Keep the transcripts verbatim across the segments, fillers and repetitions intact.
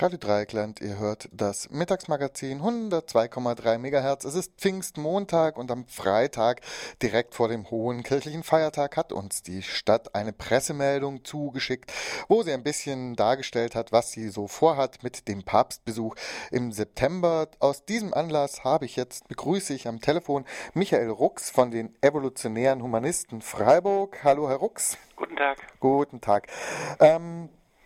Radio Dreieckland, ihr hört das Mittagsmagazin hundertzwei Komma drei Megahertz. Es ist Pfingstmontag und am Freitag, direkt vor dem hohen kirchlichen Feiertag, hat uns die Stadt eine Pressemeldung zugeschickt, wo sie ein bisschen dargestellt hat, was sie so vorhat mit dem Papstbesuch im September. Aus diesem Anlass habe ich jetzt, begrüße ich am Telefon Michael Rux von den Evolutionären Humanisten Freiburg. Hallo, Herr Rux. Guten Tag. Guten Tag. Ähm,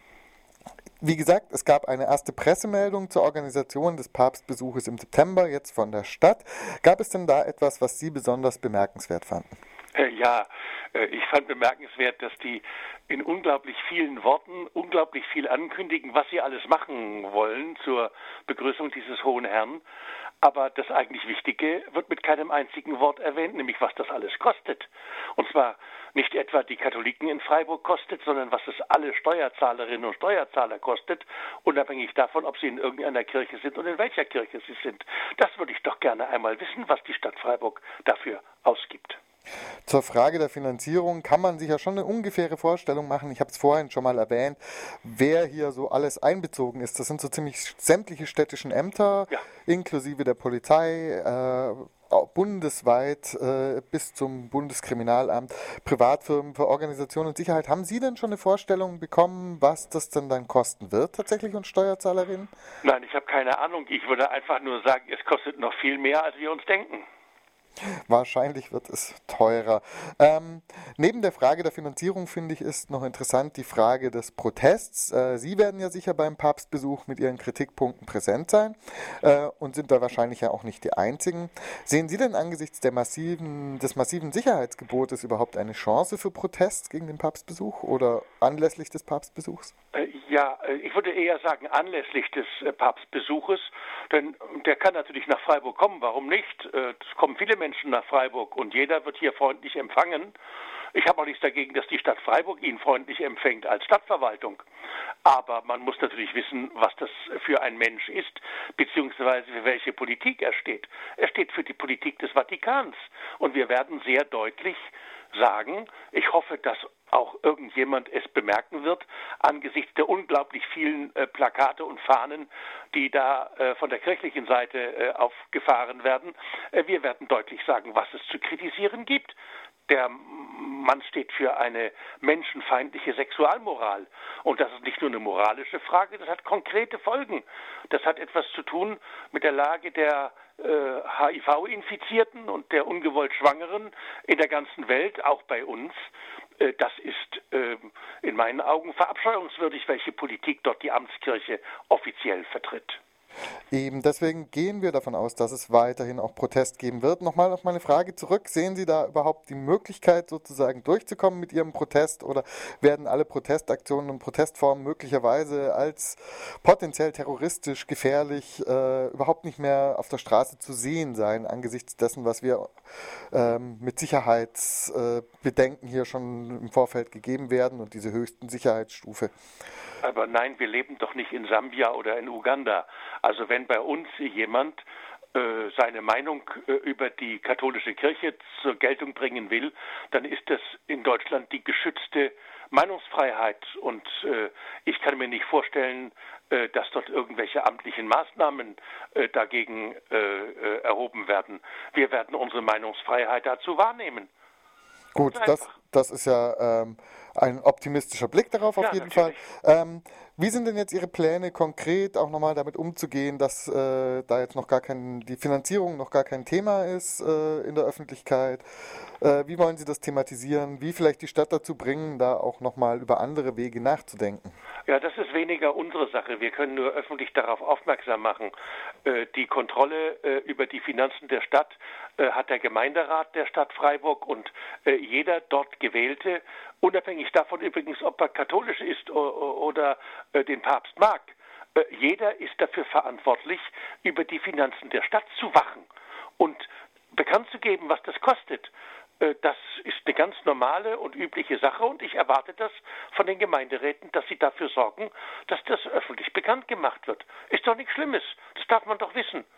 Wie gesagt, es gab eine erste Pressemeldung zur Organisation des Papstbesuches im September, jetzt von der Stadt. Gab es denn da etwas, was Sie besonders bemerkenswert fanden? Äh, ja, äh, ich fand bemerkenswert, dass die in unglaublich vielen Worten unglaublich viel ankündigen, was sie alles machen wollen zur Begrüßung dieses hohen Herrn. Aber das eigentlich Wichtige wird mit keinem einzigen Wort erwähnt, nämlich was das alles kostet. Und zwar nicht etwa die Katholiken in Freiburg kostet, sondern was es alle Steuerzahlerinnen und Steuerzahler kostet, unabhängig davon, ob sie in irgendeiner Kirche sind und in welcher Kirche sie sind. Das würde ich doch gerne einmal wissen, was die Stadt Freiburg dafür ausgibt. Zur Frage der Finanzierung kann man sich ja schon eine ungefähre Vorstellung machen. Ich habe es vorhin schon mal erwähnt, wer hier so alles einbezogen ist. Das sind so ziemlich sämtliche städtischen Ämter, ja. inklusive der Polizei, äh, bundesweit äh, bis zum Bundeskriminalamt, Privatfirmen für Organisation und Sicherheit. Haben Sie denn schon eine Vorstellung bekommen, was das denn dann kosten wird tatsächlich und Steuerzahlerinnen? Nein, ich habe keine Ahnung. Ich würde einfach nur sagen, es kostet noch viel mehr, als wir uns denken. Wahrscheinlich wird es teurer. Ähm, neben der Frage der Finanzierung, finde ich, ist noch interessant die Frage des Protests. Äh, Sie werden ja sicher beim Papstbesuch mit Ihren Kritikpunkten präsent sein äh, und sind da wahrscheinlich ja auch nicht die Einzigen. Sehen Sie denn angesichts der massiven, des massiven Sicherheitsgebotes überhaupt eine Chance für Protest gegen den Papstbesuch oder anlässlich des Papstbesuchs? Äh, ja, ich würde eher sagen anlässlich des äh, Papstbesuches, denn der kann natürlich nach Freiburg kommen. Warum nicht? Äh, es kommen viele Menschen nach Freiburg und jeder wird hier freundlich empfangen. Ich habe auch nichts dagegen, dass die Stadt Freiburg ihn freundlich empfängt als Stadtverwaltung. Aber man muss natürlich wissen, was das für ein Mensch ist, beziehungsweise für welche Politik er steht. Er steht für die Politik des Vatikans. Und wir werden sehr deutlich sagen, ich hoffe, dass auch irgendjemand es bemerken wird, angesichts der unglaublich vielen äh, Plakate und Fahnen, die da äh, von der kirchlichen Seite äh, aufgefahren werden. Äh, wir werden deutlich sagen, was es zu kritisieren gibt. Der Mann steht für eine menschenfeindliche Sexualmoral. Und das ist nicht nur eine moralische Frage, das hat konkrete Folgen. Das hat etwas zu tun mit der Lage der äh, H I V-Infizierten und der ungewollt Schwangeren in der ganzen Welt, auch bei uns. Äh, das ist äh, in meinen Augen verabscheuungswürdig, welche Politik dort die Amtskirche offiziell vertritt. Eben, deswegen gehen wir davon aus, dass es weiterhin auch Protest geben wird. Nochmal auf meine Frage zurück. Sehen Sie da überhaupt die Möglichkeit, sozusagen durchzukommen mit Ihrem Protest oder werden alle Protestaktionen und Protestformen möglicherweise als potenziell terroristisch, gefährlich, äh, überhaupt nicht mehr auf der Straße zu sehen sein, angesichts dessen, was wir ähm, mit Sicherheitsbedenken äh, hier schon im Vorfeld gegeben werden und diese höchsten Sicherheitsstufe? Aber nein, wir leben doch nicht in Sambia oder in Uganda. Also wenn bei uns jemand äh, seine Meinung äh, über die katholische Kirche zur Geltung bringen will, dann ist das in Deutschland die geschützte Meinungsfreiheit. Und äh, ich kann mir nicht vorstellen, äh, dass dort irgendwelche amtlichen Maßnahmen äh, dagegen äh, äh, erhoben werden. Wir werden unsere Meinungsfreiheit dazu wahrnehmen. Gut, das, das ist ja ähm, ein optimistischer Blick darauf auf ja, jeden natürlich. Fall. Ähm, wie sind denn jetzt Ihre Pläne konkret auch nochmal damit umzugehen, dass äh, da jetzt noch gar kein, die Finanzierung noch gar kein Thema ist äh, in der Öffentlichkeit? Äh, wie wollen Sie das thematisieren? Wie vielleicht die Stadt dazu bringen, da auch nochmal über andere Wege nachzudenken? Ja, das ist weniger unsere Sache. Wir können nur öffentlich darauf aufmerksam machen. Äh, die Kontrolle äh, über die Finanzen der Stadt äh, hat der Gemeinderat der Stadt Freiburg und äh, jeder dort Gewählte, unabhängig davon übrigens, ob er katholisch ist oder, oder äh, den Papst mag. Äh, jeder ist dafür verantwortlich, über die Finanzen der Stadt zu wachen und bekannt zu geben, was das kostet. Das ist eine ganz normale und übliche Sache und ich erwarte das von den Gemeinderäten, dass sie dafür sorgen, dass das öffentlich bekannt gemacht wird. Ist doch nichts Schlimmes, das darf man doch wissen.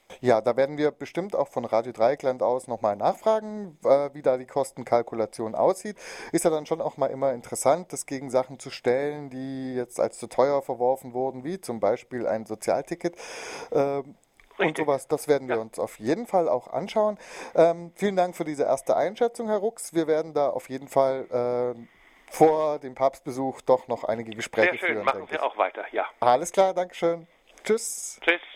Ja, da werden wir bestimmt auch von Radio Dreieckland aus nochmal nachfragen, äh, wie da die Kostenkalkulation aussieht. Ist ja dann schon auch mal immer interessant, das gegen Sachen zu stellen, die jetzt als zu teuer verworfen wurden, wie zum Beispiel ein Sozialticket. Ähm, und sowas, das werden wir Ja. uns auf jeden Fall auch anschauen. Ähm, vielen Dank für diese erste Einschätzung, Herr Rux. Wir werden da auf jeden Fall äh, vor dem Papstbesuch doch noch einige Gespräche Sehr schön, führen, machen denke Sie ich. auch weiter, ja. Alles klar, Dankeschön. Tschüss. Tschüss.